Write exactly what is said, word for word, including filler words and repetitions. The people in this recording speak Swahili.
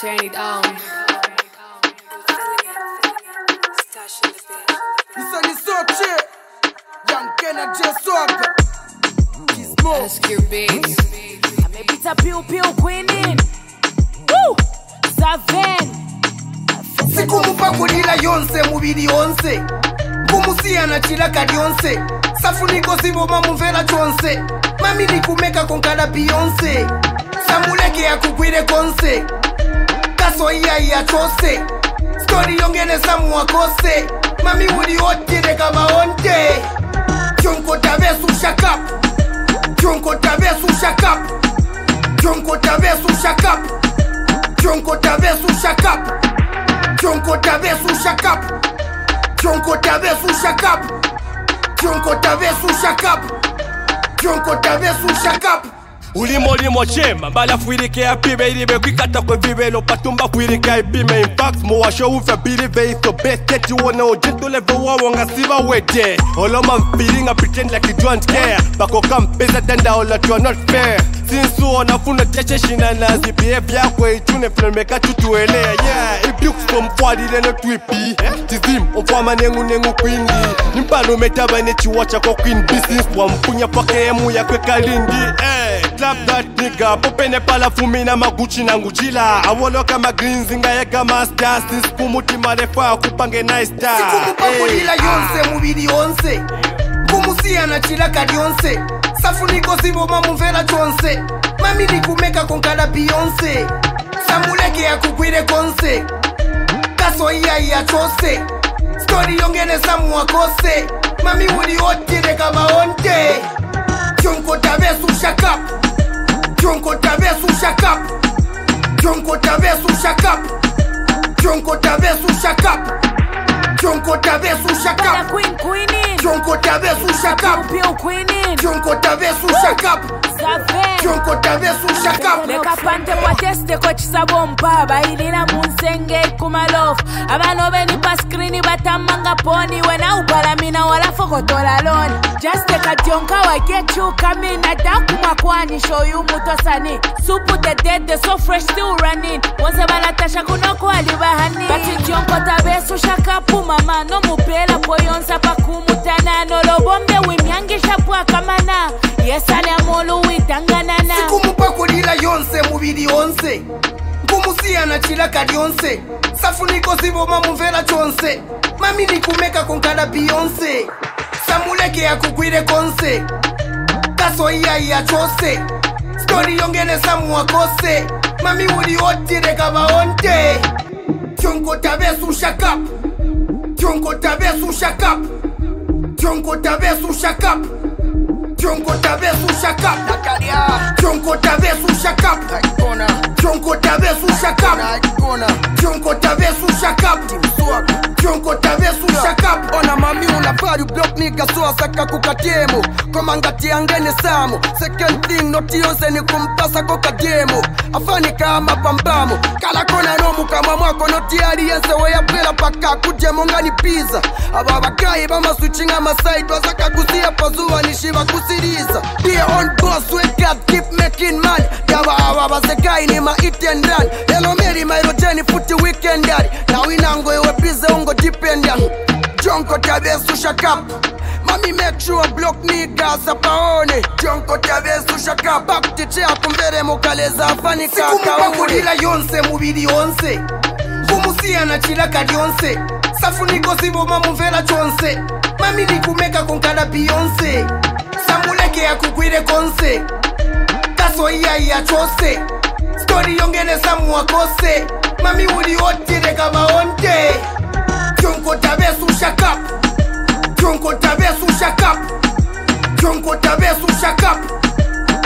turn it on. Listen, it's so cheap. Young Kenna just swag. Ask your beats. Amepita piu piu queenin. Woo! Saven. Sikumupa kulila yonse mubili yonse. Kumusia na chilaka yonse. Safuniko sibo mamuvela chonse. Mami ni kumeka konkada Beyonce. Samuleke ya kukwire konse. Kaso iya iya chose. Story yongene samu wakose. Mami uli otire kama onte. Chonko tabesu shakap. Chonko tabesu shakap. Chonko tabesu shakap. Chonko tabesu shakap. Chonko tabesu shakap. Chonko tabesu shakap. Chonko tabesu shakap. Chonko tabesu shakap. Ulimo limo chema bala fuirike ya pibe ilibe kwikata kwe vivelo patumba fuirike ya ipime. In fact mo washo ufe believe it's the best that you wanna ojento level wa wanga siva wete. All man feeling I pretend like you don't care. Bako kampeza tenda all that you are not fair. Since uona funa teche shina nazi behave yako itune filmeka tutuelea. Yeah, ibuk from kwadi leno twipi. Tizim onfwa manengu nengu kwingi. Nimpano metabane chiwacha kwa queen business. Wa mpunya pake emu ya kwe kalindi. Eh, clap that nigga. Popene pala fumina maguchi na ngujila. Awolo kama greens inga ya kama stars. Kumuti marefa kupange nice star. Sikumupa kulila yonse mubili yonse. Kumusia na chilaka yonse. Safuniko sibo mamuvela chonse. Mami ni kumeka konkada Beyonce. Samuleke ya kukwire konse. Kaso iya iya chose. Story yongene samu wakose. Mami uli otire kama onte. Chonko tabesu shakap. Chonko tabesu shakap. Chonko tabesu shakap. Chonko tabesu shakap. Chonko tabesu shakap. Queen queenin. Chonko tabesu shakap. Piu piu queenin. Chonko tabesu shakap. Saven. Chonko tabesu shakap. Leka pante kwa teste kwa chisabo mpaba. Ilina munsenge kumalof. Abano beni pa screeni batamanga poni. Wena upala mina wala fokotola loni. Just take a jonka wa get you coming. Adaku makwani show you mutosani. Supu the dead the so fresh still running. Once balatasha kunoko alibahani. Bati jonko tabesu shakapu mama. No mupela poyonsa pa kumutana. No lobombe wimyangisha pwa kamana. Yes ale amolu witanganana. Sikumupa kulila yonse mubili yonse. Kumusia na chilaka yonse. Safuniko sibo mamuvela chonse. Mami ni kumeka konkada Beyonce. Samuleke ya kukwire konse. Kaso iya iya chose. Story yongene samu wakose. Mami uli otire kama onte. Chonko tabesu shakap. Chonko tabesu shakap. Chonko tabesu shakap. Chonko tabesu shakap. Chonko tabesu shakap. Chonko tabesu shakap. Chonko tabesu shakap. Chonko tabesu shakap. Ona mami unafari block nigga so asaka kukatiemo. Koma ngati angene samu. Second thing noti yonse ni kumpasa koka demo. Afani kama pambamo. Kala kona nomu kama mwako noti yari yense weya pela paka kujemo ngani pizza. Aba bagayi bama switching ama side. Wazaka kusia pazuwa nishiba kusiriza. Be on boss we God keep making money. Dawa awa basekai ni ma eat and run. Hello Mary my rojeni futi weekend daddy. Now inango iwe bize ungo dependent. Chonko tabesu shakap. Mami make sure block niggas apaone. Chonko tabesu shakap. Back to chair kumvere mokaleza afani kaka. Sikumupa kulila yonse mubili yonse. Kumusia na chilaka yonse. Safuniko sibo mamuvela chonse. Mami ni kumeka konkada Beyonce. Samuleke ya kukwire konse. Kaso iya iya chose. Story yongene samu wakose. Mami uli otire kama onte.